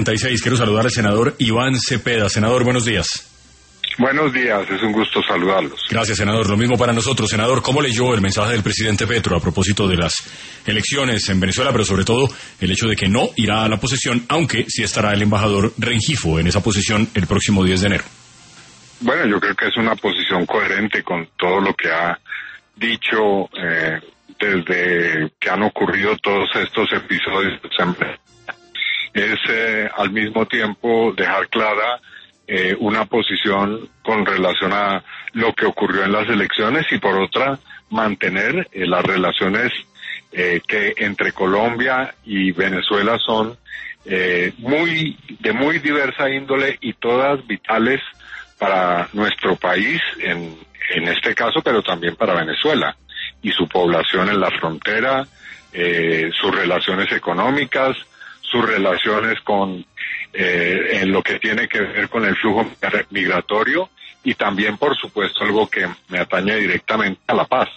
36, quiero saludar al senador Iván Cepeda. Senador, buenos días. Buenos días, es un gusto saludarlos. Gracias, senador. Lo mismo para nosotros. Senador, ¿cómo leyó el mensaje del presidente Petro a propósito de las elecciones en Venezuela, pero sobre todo el hecho de que no irá a la posesión, aunque sí estará el embajador Rengifo en esa posición el próximo 10 de enero? Bueno, yo creo que es una posición coherente con todo lo que ha dicho desde que han ocurrido todos estos episodios. Es al mismo tiempo dejar clara una posición con relación a lo que ocurrió en las elecciones y por otra mantener las relaciones que entre Colombia y Venezuela son de muy diversa índole y todas vitales para nuestro país en este caso, pero también para Venezuela y su población en la frontera, sus relaciones económicas, sus relaciones con en lo que tiene que ver con el flujo migratorio y también, por supuesto, algo que me atañe directamente a la paz.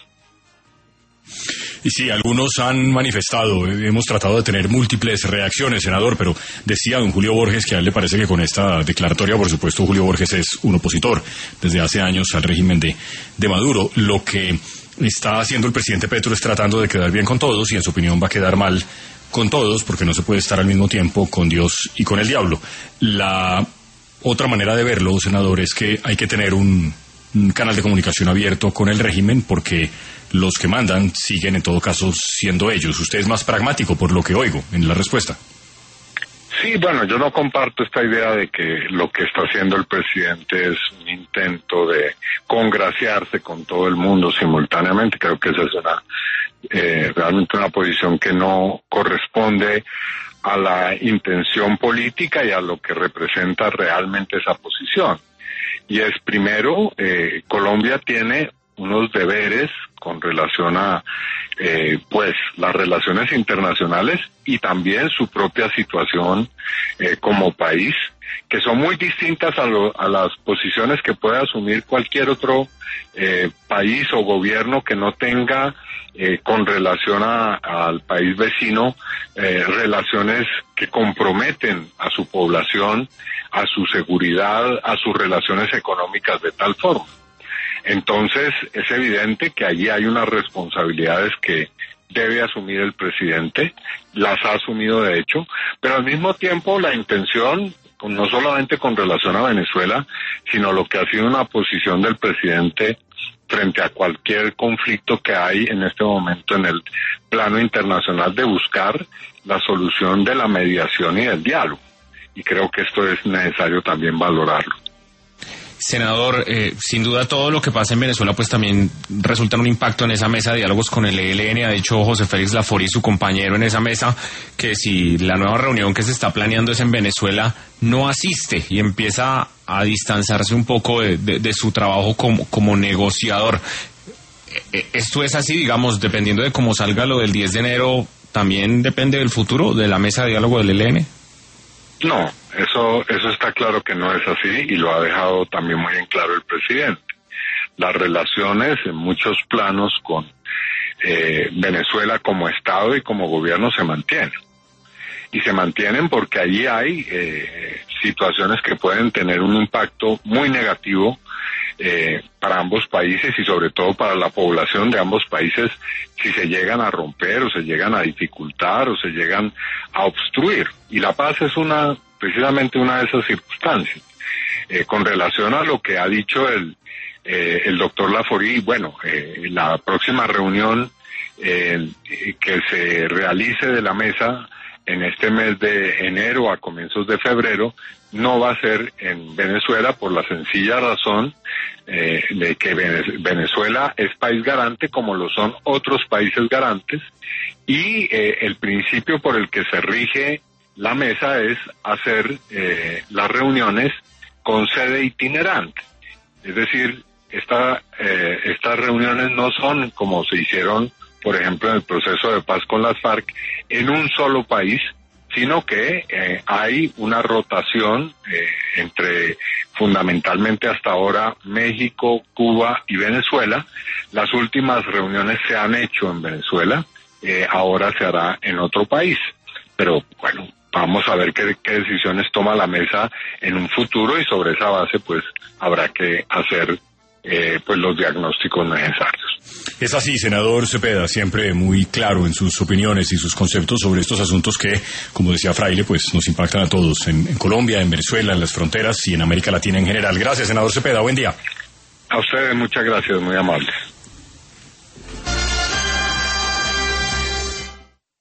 Y sí, algunos han manifestado, hemos tratado de tener múltiples reacciones, senador, pero decía don Julio Borges que a él le parece que con esta declaratoria, por supuesto, Julio Borges es un opositor desde hace años al régimen de Maduro. Lo que está haciendo el presidente Petro es tratando de quedar bien con todos y en su opinión va a quedar mal con todos porque no se puede estar al mismo tiempo con Dios y con el diablo. La otra manera de verlo, senador, es que hay que tener un canal de comunicación abierto con el régimen porque los que mandan siguen en todo caso siendo ellos. Usted es más pragmático por lo que oigo en la respuesta. Sí, bueno, yo no comparto esta idea de que lo que está haciendo el presidente es un intento de congraciarse con todo el mundo simultáneamente. Creo que esa es realmente una posición que no corresponde a la intención política y a lo que representa realmente esa posición. Y es primero, Colombia tiene unos deberes con relación a pues las relaciones internacionales y también su propia situación como país, que son muy distintas a las posiciones que puede asumir cualquier otro país o gobierno que no tenga con relación al país vecino relaciones que comprometen a su población, a su seguridad, a sus relaciones económicas de tal forma. Entonces, es evidente que allí hay unas responsabilidades que debe asumir el presidente, las ha asumido de hecho, pero al mismo tiempo la intención, no solamente con relación a Venezuela, sino lo que ha sido una posición del presidente frente a cualquier conflicto que hay en este momento en el plano internacional de buscar la solución de la mediación y del diálogo. Y creo que esto es necesario también valorarlo. Senador, sin duda todo lo que pasa en Venezuela pues también resulta en un impacto en esa mesa de diálogos con el ELN. Ha dicho José Félix Laforí, su compañero en esa mesa, que si la nueva reunión que se está planeando es en Venezuela, no asiste y empieza a distanciarse un poco de su trabajo como negociador. ¿Esto es así, digamos, dependiendo de cómo salga lo del 10 de enero, también depende del futuro de la mesa de diálogo del ELN? No, eso está claro que no es así y lo ha dejado también muy en claro el presidente. Las relaciones en muchos planos con Venezuela como Estado y como gobierno se mantienen. Y se mantienen porque allí hay situaciones que pueden tener un impacto muy negativo para ambos países y sobre todo para la población de ambos países si se llegan a romper o se llegan a dificultar o se llegan a obstruir. Y la paz es precisamente una de esas circunstancias. Con relación a lo que ha dicho el doctor Laforí, bueno, la próxima reunión que se realice de la mesa en este mes de enero a comienzos de febrero no va a ser en Venezuela por la sencilla razón de que Venezuela es país garante como lo son otros países garantes y el principio por el que se rige la mesa es hacer las reuniones con sede itinerante. Es decir, estas reuniones no son como se hicieron, por ejemplo, en el proceso de paz con las FARC, en un solo país, sino que hay una rotación entre fundamentalmente hasta ahora México, Cuba y Venezuela. Las últimas reuniones se han hecho en Venezuela, ahora se hará en otro país. Pero bueno, vamos a ver qué decisiones toma la mesa en un futuro y sobre esa base pues habrá que hacer pues los diagnósticos necesarios. Es así, senador Cepeda, siempre muy claro en sus opiniones y sus conceptos sobre estos asuntos que, como decía Fraile, pues nos impactan a todos en Colombia, en Venezuela, en las fronteras y en América Latina en general. Gracias, senador Cepeda, buen día. A ustedes muchas gracias, muy amables.